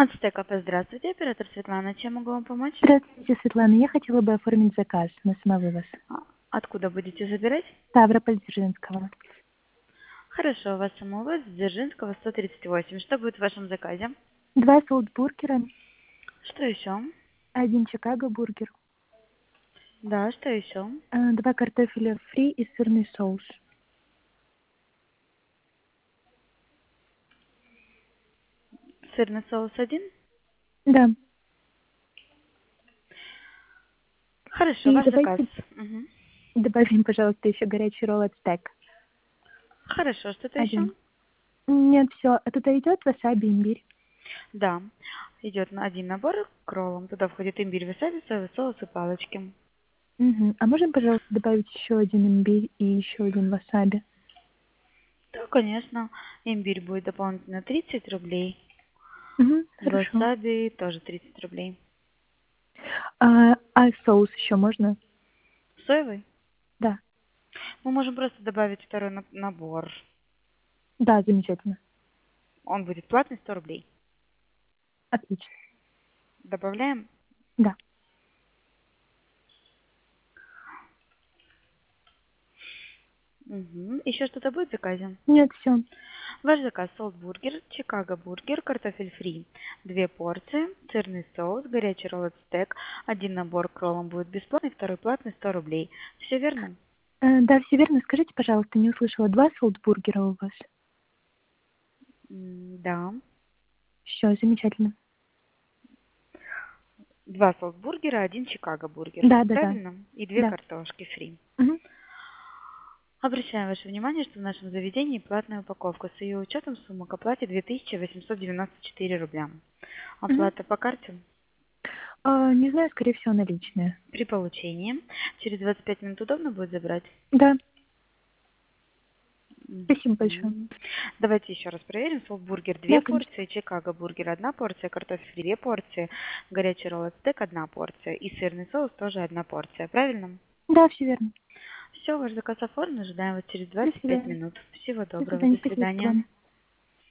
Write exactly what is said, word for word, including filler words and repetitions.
Ацтеков, здравствуйте, оператор Светлана, чем могу вам помочь? Здравствуйте, Светлана. Я хотела бы оформить заказ на самовывоз. А, Откуда будете забирать? Ставрополь Дзержинского. Хорошо, у вас самовывоз с Дзержинского сто тридцать восемь. Что будет в вашем заказе? Два солтбургера, Что еще? один Чикаго бургер, Да, что еще? э, два картофеля фри и сырный соус. Сырный соус один? Да. Хорошо, И ваш заказ. давайте Мгм. добавим, пожалуйста, еще горячий ролл от стек. Хорошо, что-то еще? Один. Нет, все. А туда идет васаби, имбирь. Да, идет на один набор к роллам. Туда входит имбирь, васаби, соевый соус и палочки. Мгм. А можем, пожалуйста, добавить еще один имбирь и еще один васаби? Да, конечно, имбирь будет дополнительно тридцать рублей. Угу, хорошо. Васаби тоже тридцать рублей. А, а соус еще можно? Соевый? Да. Мы можем просто добавить второй на- набор. Да, замечательно. Он будет платный сто рублей. Отлично. Добавляем. Да. Угу. Еще что-то будет в заказе? Нет, все. Ваш заказ: солтбургер, Чикаго бургер, картофель фри, две порции, сырный соус, горячий ролл от стек, один набор к роллам будет бесплатный, второй платный сто рублей. Все верно? Э, да, все верно. Скажите, пожалуйста, не услышала. Два солтбургера у вас? М, Да. Все, замечательно. Два солтбургера, один Чикаго бургер. Да, да, да. Правильно? И две Да. картошки фри. Мгм. Обращаем ваше внимание, что в нашем заведении платная упаковка. С ее учетом сумма к оплате две тысячи восемьсот девяносто четыре рубля. Мгм. Оплата по карте А, не знаю, скорее всего, наличные. при получении. Через двадцать пять минут удобно будет забрать? Да, спасибо большое. Мгм. Давайте еще раз проверим. Солтбургер две Да, конечно. порции, Чикаго бургер одна порция, картофель фри две порции, горячий ролл от стек одна порция и сырный соус тоже одна порция. Правильно? Да, все верно. Все, ваш заказ оформлен. Ожидаем вас через До двадцать пять свидания. минут. Всего До доброго. До свидания. Спасибо свидания. вам.